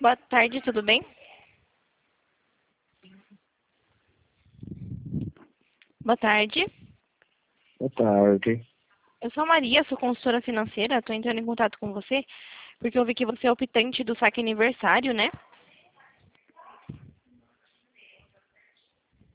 Boa tarde, tudo bem? Boa tarde. Boa tarde. Eu sou a Maria, sou consultora financeira. Estou entrando em contato com você porque eu vi que você é optante do saque aniversário, né?